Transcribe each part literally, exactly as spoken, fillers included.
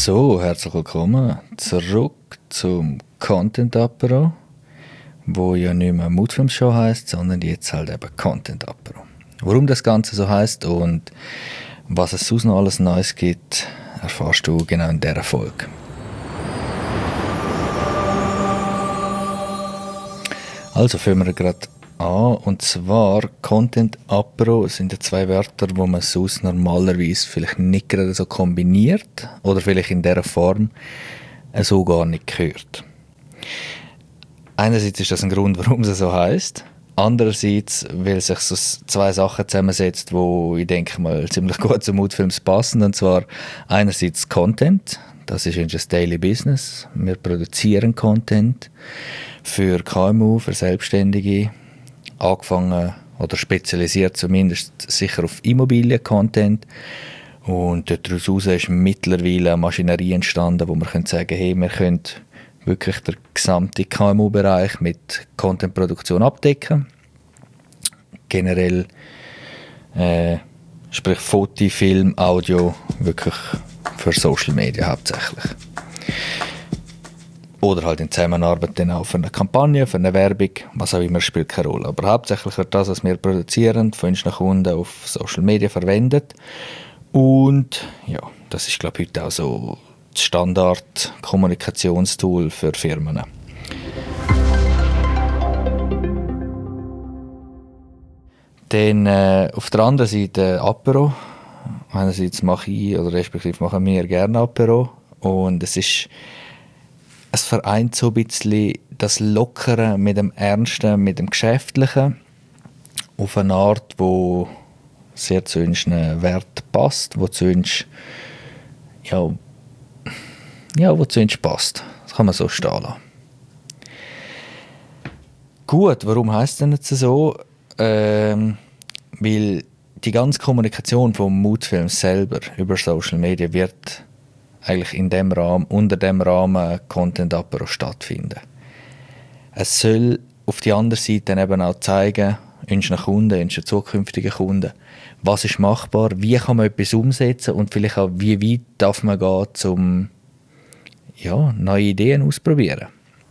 So, herzlich willkommen zurück zum Content Apero, wo ja nicht mehr Mutfilm Show heisst, sondern jetzt halt eben Content Apero. Warum das Ganze so heisst und was es sonst noch alles Neues gibt, erfährst du genau in dieser Folge. Also fangen wir gerade an, und zwar Content Apero sind ja zwei Wörter, wo man sonst normalerweise vielleicht nicht gerade so kombiniert oder vielleicht in dieser Form so gar nicht hört. Einerseits ist das ein Grund, warum es so heisst. Andererseits, weil sich so zwei Sachen zusammensetzt, wo ich denke mal ziemlich gut zu Mutfilms passen. Und zwar einerseits Content, das ist unser Daily Business. Wir produzieren Content für K M U, für Selbstständige, angefangen oder spezialisiert zumindest sicher auf Immobilien-Content. Und daraus ist mittlerweile eine Maschinerie entstanden, wo man können sagen, hey, wir können wirklich den gesamten K M U-Bereich mit Content-Produktion abdecken. Generell, äh, sprich Foto, Film, Audio, wirklich für Social Media hauptsächlich. Oder halt in Zusammenarbeit dann auch für eine Kampagne, für eine Werbung, was auch immer, spielt keine Rolle. Aber hauptsächlich wird das, was wir produzieren, von unseren Kunden auf Social Media verwendet. Und ja, das ist, glaube ich, heute auch so das Standard-Kommunikationstool für Firmen. Dann äh, auf der anderen Seite Apero. Einerseits mache ich, oder respektive machen wir gerne Apero. Und es ist Es vereint so ein bisschen das Lockere mit dem Ernsten, mit dem Geschäftlichen auf eine Art, die sehr zu unseren Wert passt, wo zu uns, ja, ja, wo zu uns passt. Das kann man so stehen lassen. Gut, warum heisst es denn jetzt so? Ähm, weil die ganze Kommunikation vom Mutfilm selber über Social Media wird eigentlich in dem Rahmen, unter dem Rahmen Content Apero stattfinden. Es soll auf die andere Seite dann eben auch zeigen, unseren Kunden, unseren zukünftigen Kunden, was ist machbar, wie kann man etwas umsetzen und vielleicht auch, wie weit darf man gehen, um ja, neue Ideen auszuprobieren.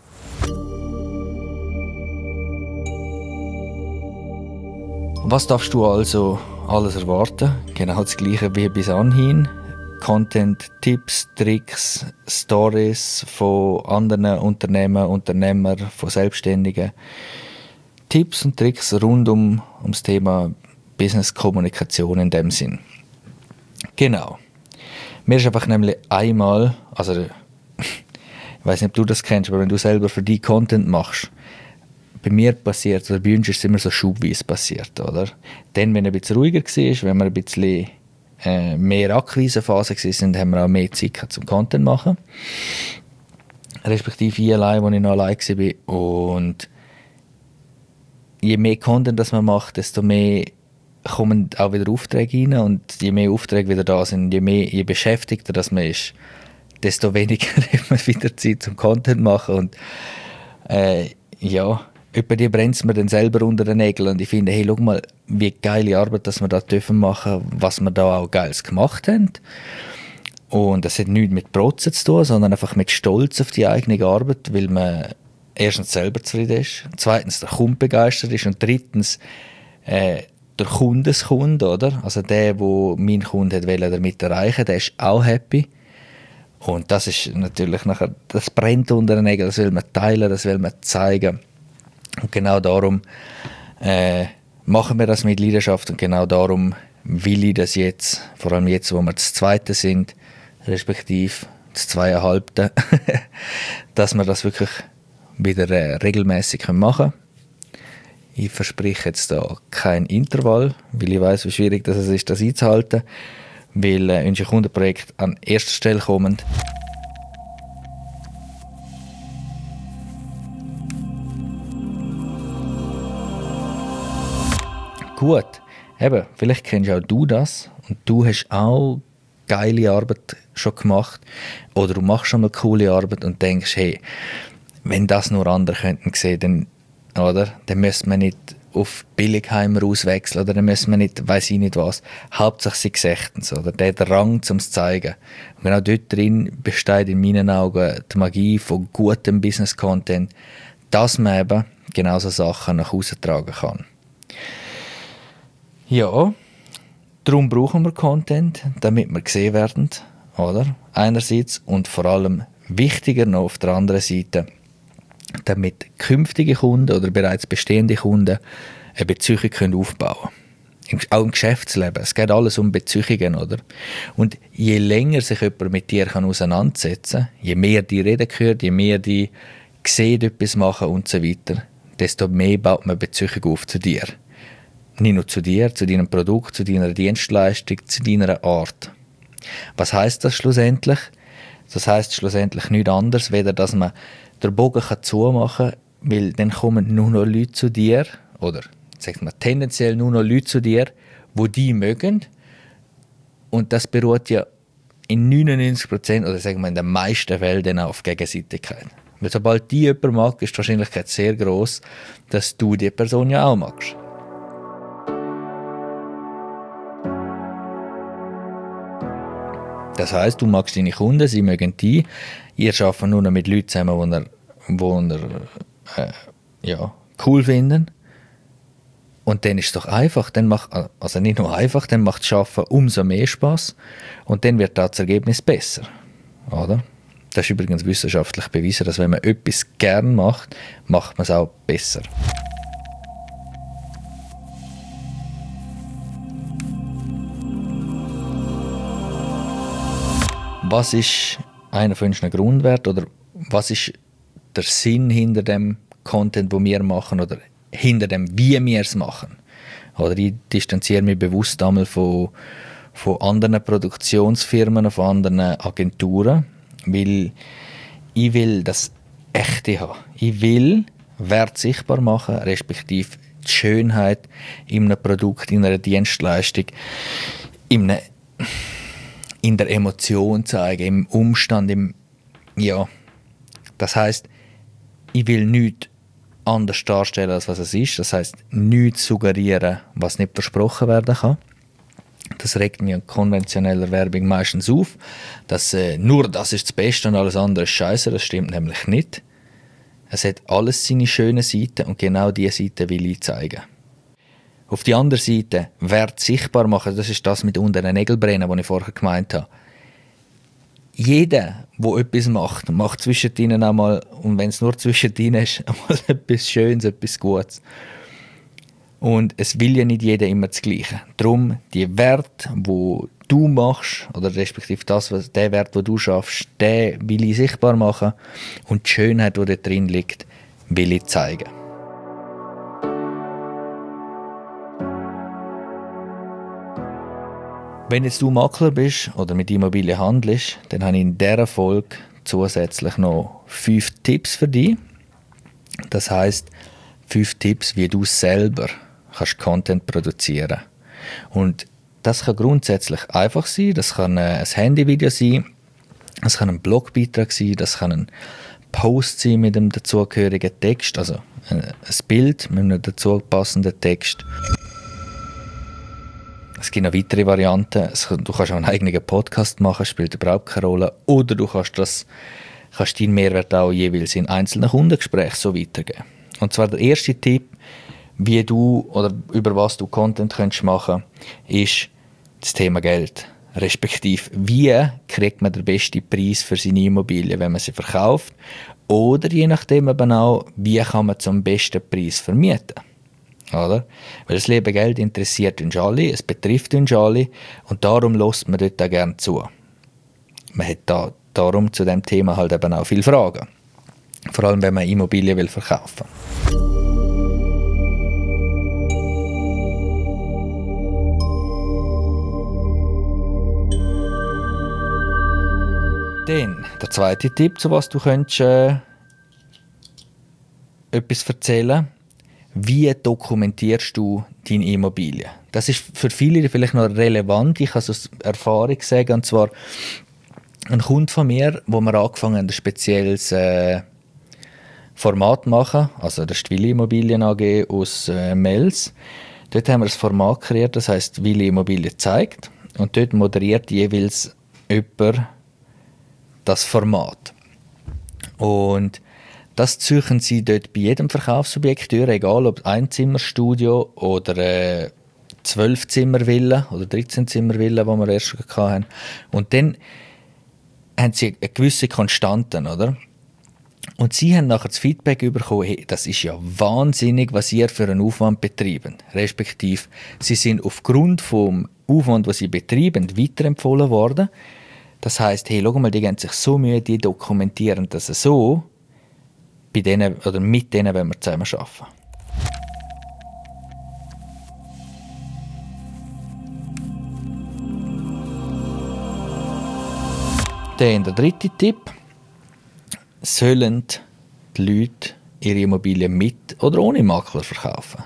Was darfst du also alles erwarten? Genau das Gleiche wie bis anhin. Content, Tipps, Tricks, Stories von anderen Unternehmen, Unternehmern, von Selbstständigen. Tipps und Tricks rund um, um das Thema Business-Kommunikation in dem Sinn. Genau. Mir ist einfach nämlich einmal, also ich weiß nicht, ob du das kennst, aber wenn du selber für dich Content machst, bei mir passiert, oder bei uns ist es immer so schubweise passiert, oder? Dann, wenn es ein bisschen ruhiger war, wenn wir ein bisschen Äh, mehr Akquisephase waren, haben wir auch mehr Zeit gehabt zum Content machen. Respektive ich allein, als ich noch allein war. Und je mehr Content das man macht, desto mehr kommen auch wieder Aufträge rein. Und je mehr Aufträge wieder da sind, je, mehr, je beschäftigter das man ist, desto weniger hat man wieder Zeit zum Content machen. Und äh, ja, bei dir brennt es mir dann selber unter den Nägeln und ich finde, hey, schau mal, wie geile Arbeit, dass wir da dürfen machen, was wir da auch Geiles gemacht haben. Und das hat nichts mit Protzen zu tun, sondern einfach mit Stolz auf die eigene Arbeit, weil man erstens selber zufrieden ist, zweitens der Kunde begeistert ist und drittens äh, der Kundeskunde, oder? Also der, der mein Kunde hat wollte damit erreichen, der ist auch happy. Und das ist natürlich nachher, das brennt unter den Nägeln, das will man teilen, das will man zeigen. Und genau darum äh, machen wir das mit Leidenschaft und genau darum will ich das jetzt, vor allem jetzt, wo wir das Zweite sind, respektive das Zweieinhalbte, dass wir das wirklich wieder äh, regelmäßig machen können. Ich verspreche jetzt da kein Intervall, weil ich weiß, wie schwierig das ist, das einzuhalten, weil äh, unsere Kundenprojekte an erster Stelle kommen. Gut, eben, vielleicht kennst auch du das und du hast auch geile Arbeit schon gemacht oder du machst schon mal coole Arbeit und denkst, hey, wenn das nur andere könnten sehen, dann, oder, dann müsste man nicht auf Billigheimer auswechseln oder dann müssen wir nicht, weiss ich nicht was. Hauptsache sie sehen es, oder der Drang zum zu zeigen. Und genau dort drin besteht in meinen Augen die Magie von gutem Business-Content, dass man eben genau so Sachen nach Hause tragen kann. Ja, darum brauchen wir Content, damit wir gesehen werden, oder? Einerseits und vor allem wichtiger noch auf der anderen Seite, damit künftige Kunden oder bereits bestehende Kunden eine Beziehung können aufbauen können. Auch im Geschäftsleben. Es geht alles um Beziehungen, oder? Und je länger sich jemand mit dir kann auseinandersetzen kann, je mehr die reden hört, je mehr die sehen, etwas machen und so weiter, desto mehr baut man Beziehung auf zu dir. Nicht nur zu dir, zu deinem Produkt, zu deiner Dienstleistung, zu deiner Art. Was heisst das schlussendlich? Das heisst schlussendlich nichts anderes, weder dass man den Bogen zumachen kann, weil dann kommen nur noch Leute zu dir, oder sagt man tendenziell nur noch Leute zu dir, die die mögen. Und das beruht ja in neunundneunzig Prozent oder sagen wir in den meisten Fällen dann auf Gegenseitigkeit. Weil sobald die jemand mag, ist die Wahrscheinlichkeit sehr groß, dass du die Person ja auch magst. Das heisst, du magst deine Kunden, sie mögen dich. Ihr arbeitet nur noch mit Leuten zusammen, die ihr, die ihr äh, ja, cool finden. Und dann ist es doch einfach. Dann macht, also nicht nur einfach, dann macht das Arbeiten umso mehr Spass. Und dann wird das Ergebnis besser. Oder? Das ist übrigens wissenschaftlich bewiesen, dass wenn man etwas gern macht, macht man es auch besser. Was ist einer von unseren Grundwerten oder was ist der Sinn hinter dem Content, den wir machen oder hinter dem, wie wir es machen? Oder ich distanziere mich bewusst einmal von, von anderen Produktionsfirmen, von anderen Agenturen, weil ich will das Echte haben. Ich will Wert sichtbar machen, respektive die Schönheit in einem Produkt, in einer Dienstleistung, in einem in der Emotion zeigen, im Umstand, im, ja, das heisst, ich will nichts anders darstellen, als was es ist. Das heisst, nichts suggerieren, was nicht versprochen werden kann. Das regt mich an konventioneller Werbung meistens auf, dass äh, nur das ist das Beste und alles andere ist Scheiße. Das stimmt nämlich nicht. Es hat alles seine schönen Seiten und genau diese Seiten will ich zeigen. Auf die andere Seite, Wert sichtbar machen, das ist das mit unter den Nägeln brennen, was ich vorher gemeint habe. Jeder, der etwas macht, macht zwischen ihnen einmal, und wenn es nur zwischen ihnen ist, einmal etwas Schönes, etwas Gutes. Und es will ja nicht jeder immer das Gleiche. Darum, die Wert, wo du machst, oder respektive das, was, der Wert, den du schaffst, den will ich sichtbar machen und die Schönheit, die da drin liegt, will ich zeigen. Wenn jetzt du Makler bist oder mit Immobilien handelst, dann habe ich in dieser Folge zusätzlich noch fünf Tipps für dich. Das heisst, fünf Tipps, wie du selber kannst Content produzieren. Und das kann grundsätzlich einfach sein, das kann ein Handyvideo sein, das kann ein Blogbeitrag sein, das kann ein Post sein mit einem dazugehörigen Text, also ein Bild mit einem dazu passenden Text. Es gibt noch weitere Varianten. Du kannst auch einen eigenen Podcast machen, spielt überhaupt keine Rolle. Oder du kannst, das, kannst deinen Mehrwert auch jeweils in einzelnen Kundengesprächen so weitergeben. Und zwar der erste Tipp, wie du oder über was du Content könntest machen, ist das Thema Geld. Respektive, wie kriegt man den besten Preis für seine Immobilie, wenn man sie verkauft? Oder je nachdem eben auch, wie kann man zum besten Preis vermieten? Oder? Weil das Leben Geld interessiert uns alle, es betrifft uns alle und darum lässt man dort auch gerne zu. Man hat da, darum zu dem Thema halt eben auch viele Fragen. Vor allem, wenn man Immobilien will verkaufen. Dann der zweite Tipp, zu was du könntest, äh, etwas erzählen. Wie dokumentierst du deine Immobilie? Das ist für viele vielleicht noch relevant. Ich kann es aus Erfahrung sagen. Und zwar ein Kunde von mir, wo wir angefangen haben, ein spezielles, äh, Format machen. Also das ist die Willi Immobilien A G aus äh, Mels. Dort haben wir ein Format kreiert, das heisst Willi Immobilien zeigt. Und dort moderiert jeweils jemand das Format. Und das suchen sie dort bei jedem Verkaufsobjekt durch, egal ob Einzimmerstudio oder äh, zwölf-Zimmer-Villa oder dreizehn-Zimmer-Villa, die wir erst schon hatten. Und dann haben sie eine gewisse Konstanten, oder? Und sie haben nachher das Feedback bekommen, hey, das ist ja wahnsinnig, was ihr für einen Aufwand betreiben. Respektive, sie sind aufgrund vom Aufwand, den sie betreiben, weiterempfohlen worden. Das heisst, hey, schau mal, die geben sich so Mühe, die dokumentieren das so, bei denen, oder mit denen wollen wir zusammen arbeiten. Dann der dritte Tipp. Sollen die Leute ihre Immobilien mit oder ohne Makler verkaufen?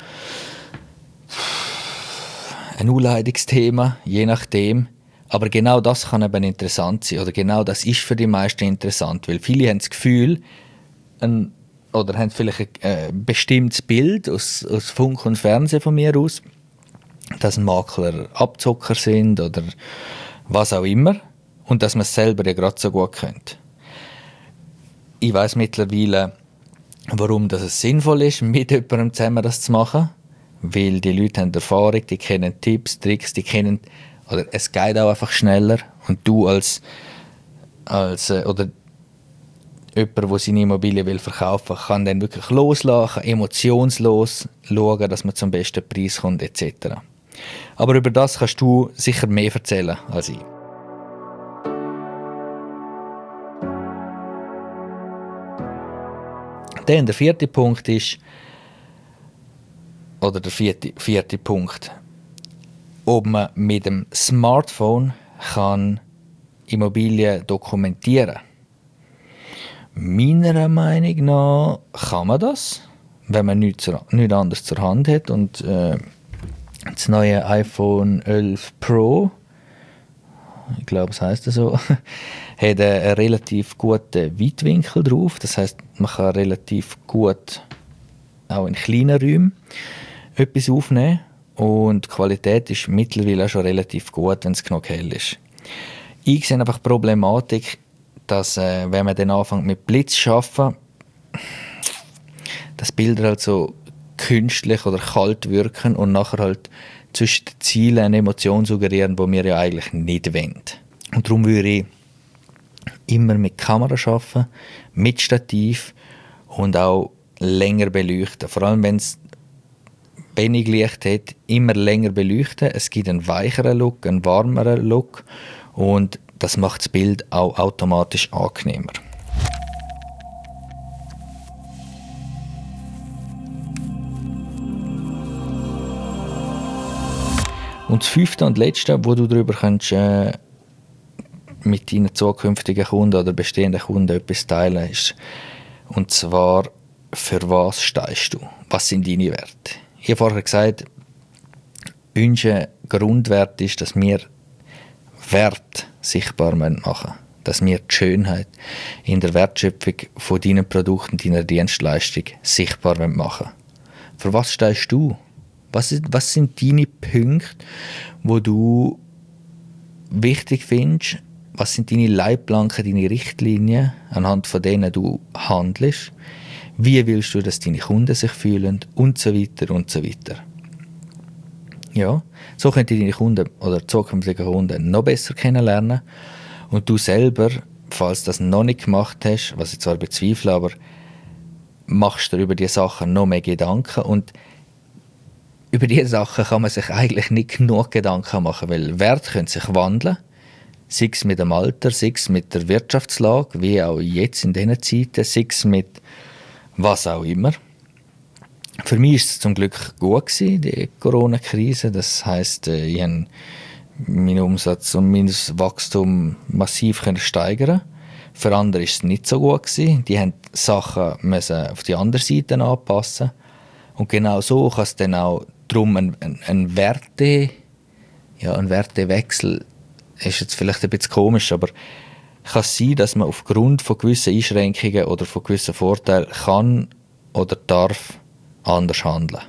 Ein Unleidungsthema, je nachdem. Aber genau das kann eben interessant sein. Oder genau das ist für die meisten interessant. Weil viele haben das Gefühl, ein, oder haben vielleicht ein äh, bestimmtes Bild aus, aus Funk und Fernsehen von mir aus, dass ein Makler Abzocker sind oder was auch immer. Und dass man es selber ja gerade so gut könnte. Ich weiss mittlerweile, warum das es sinnvoll ist, mit jemandem zusammen das zu machen. Weil die Leute haben Erfahrung, die kennen Tipps, Tricks, die kennen, oder es geht auch einfach schneller. Und du als, als oder jemand, der seine Immobilie will verkaufen will, kann dann wirklich loslassen, emotionslos schauen, dass man zum besten Preis kommt, et cetera. Aber über das kannst du sicher mehr erzählen als ich. Dann der vierte Punkt ist, oder der vierte, vierte Punkt, ob man mit dem Smartphone kann Immobilien dokumentieren kann. Meiner Meinung nach kann man das, wenn man nichts, nichts anderes zur Hand hat. Und äh, das neue iPhone elf Pro, ich glaube, es heisst so, hat einen relativ guten Weitwinkel drauf. Das heisst, man kann relativ gut auch in kleinen Räumen etwas aufnehmen. Und die Qualität ist mittlerweile auch schon relativ gut, wenn es genug hell ist. Ich sehe einfach die Problematik, dass, äh, wenn man dann anfängt mit Blitz zu arbeiten, dass Bilder halt so künstlich oder kalt wirken und nachher halt zwischen den Zielen eine Emotion suggerieren, die wir ja eigentlich nicht wollen. Und darum würde ich immer mit Kamera arbeiten, mit Stativ und auch länger beleuchten. Vor allem, wenn es wenig Licht hat, immer länger beleuchten. Es gibt einen weicheren Look, einen warmeren Look und das macht das Bild auch automatisch angenehmer. Und das fünfte und letzte, wo du darüber kannst, äh, mit deinen zukünftigen Kunden oder bestehenden Kunden etwas teilen, ist, und zwar, für was stehst du? Was sind deine Werte? Ich habe vorher gesagt, unser Grundwert ist, dass wir Wert sichtbar machen müssen. Dass wir die Schönheit in der Wertschöpfung von deinen Produkten, deiner Dienstleistung sichtbar machen. Für was stehst du? Was, ist, was sind deine Punkte, wo du wichtig findest? Was sind deine Leitplanken, deine Richtlinien, anhand von denen du handelst? Wie willst du, dass deine Kunden sich fühlen? Und so weiter und so weiter. Ja, so könnt ihr deine Kunden oder zukünftige Kunden noch besser kennenlernen. Und du selber, falls du das noch nicht gemacht hast, was ich zwar bezweifle, aber machst dir über diese Sachen noch mehr Gedanken. Und über diese Sachen kann man sich eigentlich nicht genug Gedanken machen, weil Werte können sich wandeln, sei es mit dem Alter, sei es mit der Wirtschaftslage, wie auch jetzt in diesen Zeiten, sei es mit was auch immer. Für mich war es zum Glück gut gewesen, die Corona-Krise. Das heisst, ich konnte meinen Umsatz und mein Wachstum massiv steigern. Für andere war es nicht so gut gewesen. Die mussten Sachen müssen auf die andere Seite anpassen. Und genau so kann es dann auch darum ein, ein, ein Werte, ja, ein Wertewechsel ist jetzt vielleicht ein bisschen komisch, aber kann es sein, dass man aufgrund von gewissen Einschränkungen oder von gewissen Vorteilen kann oder darf anders handeln.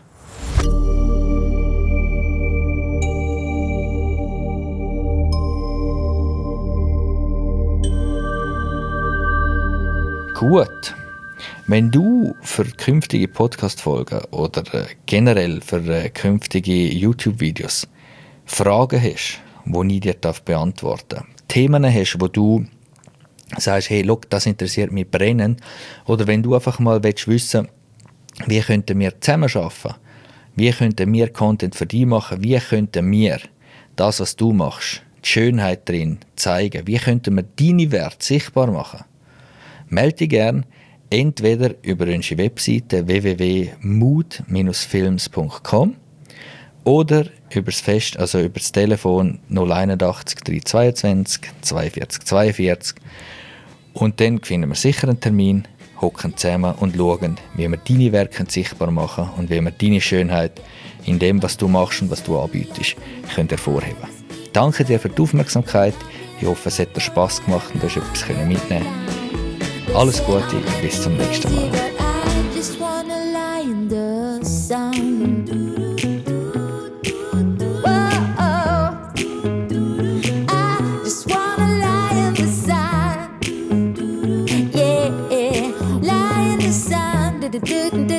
Gut. Wenn du für künftige Podcast-Folgen oder äh, generell für äh, künftige YouTube-Videos Fragen hast, die ich dir beantworten darf, Themen hast, wo du sagst, hey, look, das interessiert mich brennend, oder wenn du einfach mal willst wissen, wie könnten wir zusammenarbeiten, wie könnten wir Content für dich machen, wie könnten wir das, was du machst, die Schönheit drin zeigen, wie könnten wir deine Werte sichtbar machen, melde dich gerne entweder über unsere Webseite w w w punkt mood films punkt com oder über das Fest, also über das Telefon null einundachtzig dreihundertzweiundzwanzig zweiundvierzig zweiundvierzig. Und dann finden wir sicher einen Termin, hocken zusammen und schauen, wie wir deine Werke sichtbar machen und wie wir deine Schönheit in dem, was du machst und was du anbietest, können hervorheben. Danke dir für die Aufmerksamkeit. Ich hoffe, es hat dir Spass gemacht und du hast etwas mitnehmen können. Alles Gute und bis zum nächsten Mal. Do do do